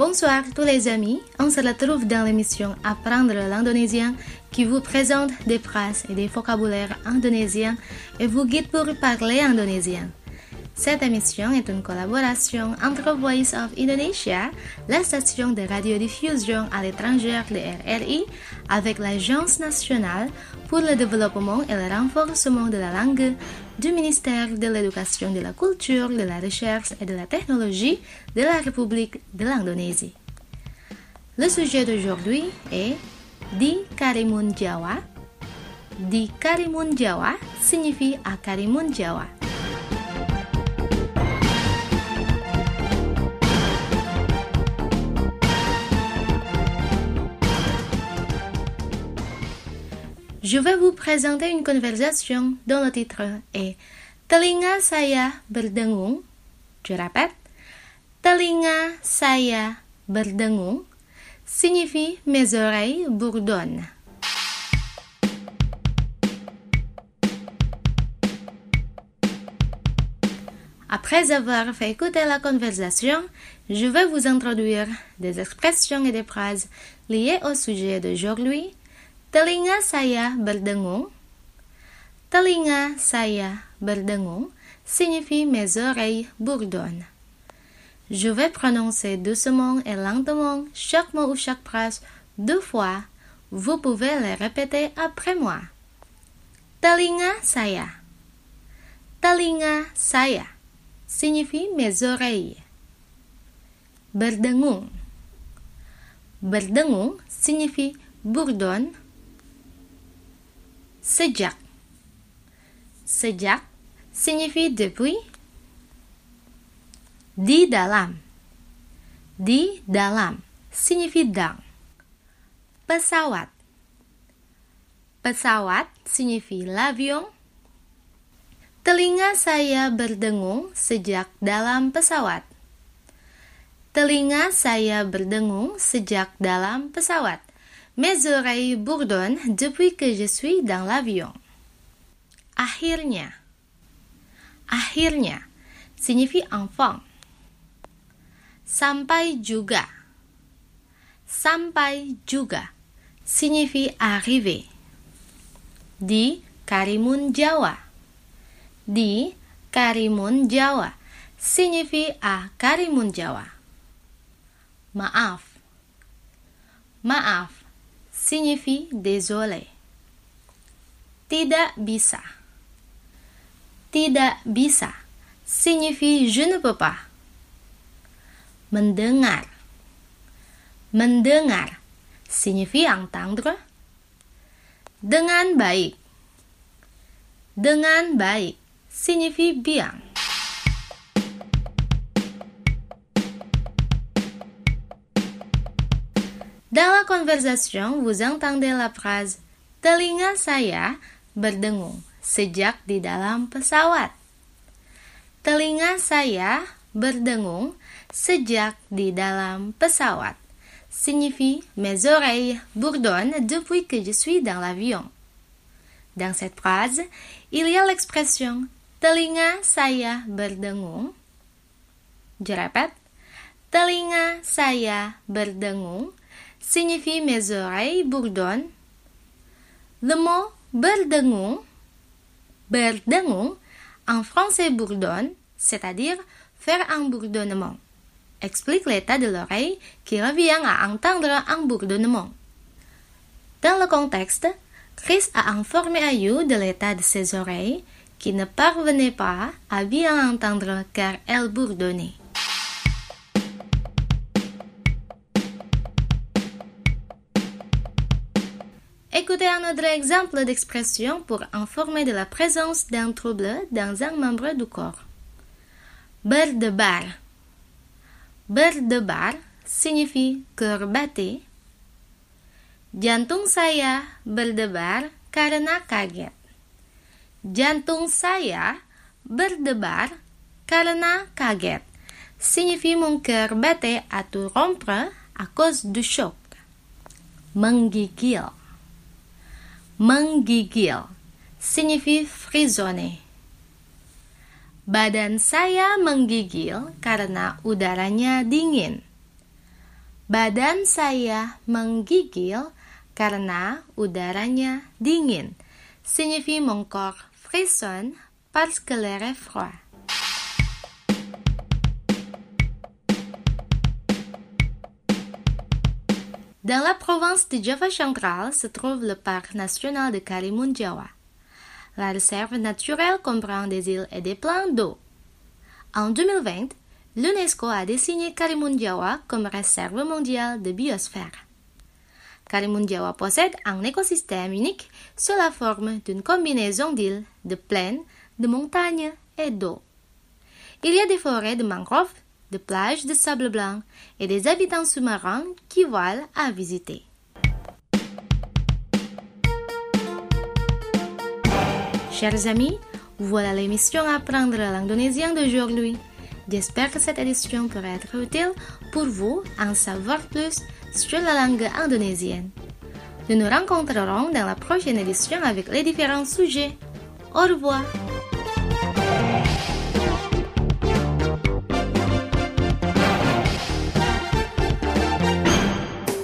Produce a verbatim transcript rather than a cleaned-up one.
Bonsoir tous les amis, on se retrouve dans l'émission Apprendre l'indonésien qui vous présente des phrases et des vocabulaires indonésiens et vous guide pour parler indonésien. Cette émission est une collaboration entre Voice of Indonesia, la station de radiodiffusion à l'étranger de R R I, avec l'Agence nationale pour le développement et le renforcement de la langue du ministère de l'Éducation, de la Culture, de la Recherche et de la Technologie de la République de l'Indonésie. Le sujet d'aujourd'hui est Di Karimun Jawa. Di Karimun Jawa signifie à Karimun Jawa. Je vais vous présenter une conversation dont le titre est Telinga saya berdengung. Je répète, Telinga saya berdengung signifie mes oreilles bourdonnent. Après avoir fait écouter la conversation, je vais vous introduire des expressions et des phrases liées au sujet d'aujourd'hui. Telinga saya berdengung. Telinga saya berdengung signifie mes oreilles bourdonnent. Je vais prononcer doucement et lentement chaque mot ou chaque phrase deux fois. Vous pouvez les répéter après moi. Telinga saya. Telinga saya signifie mes oreilles. Berdengung. Berdengung signifie bourdonne. Sejak. Sejak signifie depuis. Di dalam. Di dalam signifie dans. Pesawat. Pesawat signifie l'avion. Telinga saya berdengung sejak dalam pesawat. Telinga saya berdengung sejak dalam pesawat. Mes oreilles bourdonnent depuis que je suis dans l'avion. Akhirnya. Akhirnya signifie enfin. Sampai juga. Sampai juga signifie arriver. Di Karimun Jawa. Di Karimun Jawa signifie à Karimun Jawa. Maaf. Maaf signifie désolé. Tidak bisa. Tidak bisa signifie je ne peux pas. Mendengar. Mendengar signifie entendre. Dengan baik. Dengan baik signifie bien. Dans la conversation, vous entendez la phrase Telinga saya berdengung sejak di dalam pesawat. Telinga saya berdengung sejak di dalam pesawat signifie mes oreilles bourdonnent depuis que je suis dans l'avion. Dans cette phrase, il y a l'expression Telinga saya berdengung. Je répète, Telinga saya berdengung signifie mes oreilles bourdonnent. Le mot berdengung, berdengung, en français bourdonne, c'est-à-dire faire un bourdonnement, explique l'état de l'oreille qui revient à entendre un bourdonnement. Dans le contexte, Chris a informé Ayu de l'état de ses oreilles qui ne parvenaient pas à bien entendre car elles bourdonnaient. Écoutez un autre exemple d'expression pour informer de la présence d'un trouble dans un membre du corps. Berdebar. Berdebar signifie cœur batté. Jantung saya berdebar karena kaget. Jantung saya berdebar karena kaget signifie mon cœur battait à tout rompre à cause du choc. Menggigil. Menggigil signifie frissonner. Badan saya menggigil karena udaranya dingin. Badan saya menggigil karena udaranya dingin. Signifie mon corps frissonne parce que l'air est froid. Dans la province de Java centrale se trouve le parc national de Karimun Jawa. La réserve naturelle comprend des îles et des plans d'eau. En deux mille vingt, l'UNESCO a désigné Karimun Jawa comme réserve mondiale de biosphère. Karimun Jawa possède un écosystème unique sous la forme d'une combinaison d'îles, de plaines, de montagnes et d'eau. Il y a des forêts de mangroves, de plages de sable blanc et des habitants sous-marins qui valent à visiter. Chers amis, voilà l'émission Apprendre l'indonésien d'aujourd'hui. J'espère que cette édition pourra être utile pour vous en savoir plus sur la langue indonésienne. Nous nous rencontrerons dans la prochaine édition avec les différents sujets. Au revoir!